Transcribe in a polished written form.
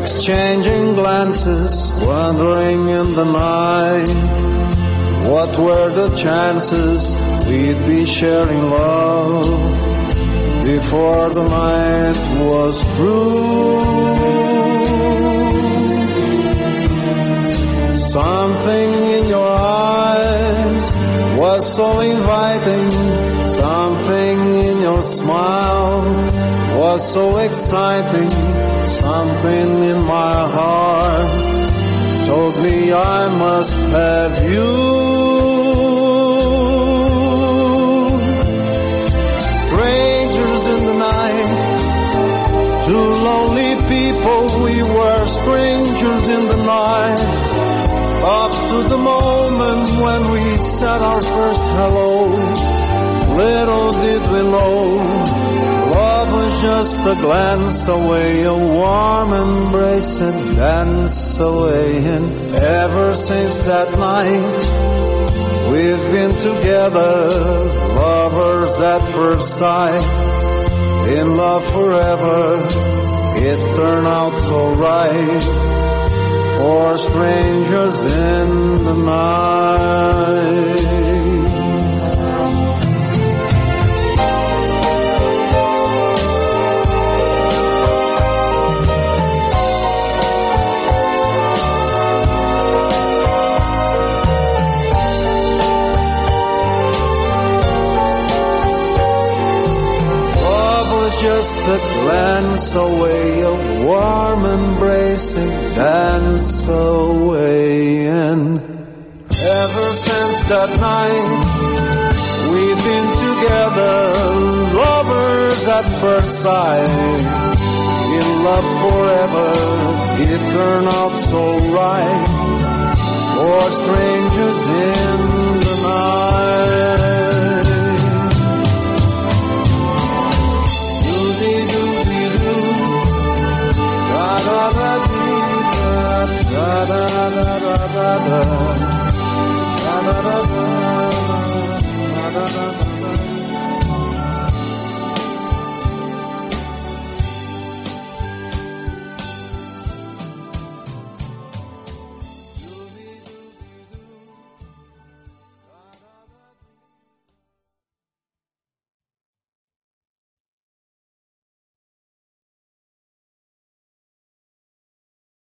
exchanging glances, wandering in the night. What were the chances we'd be sharing love before the night was through? Something in your eyes was so inviting. Something in your smile was so exciting. Something in my heart told me I must have you. Strangers in the night, two lonely people we were, strangers in the night, up to the moment when we said our first hello. Little did we know, love was just a glance away, a warm embrace, a dance away. And ever since that night, we've been together, lovers at first sight, in love forever. It turned out so right, for strangers in the night. Just a glance away, a warm embrace, and dance away. And ever since that night, we've been together, lovers at first sight, in love forever. It turned out so right, for strangers in the night. Da da da da da da da da da da da da da.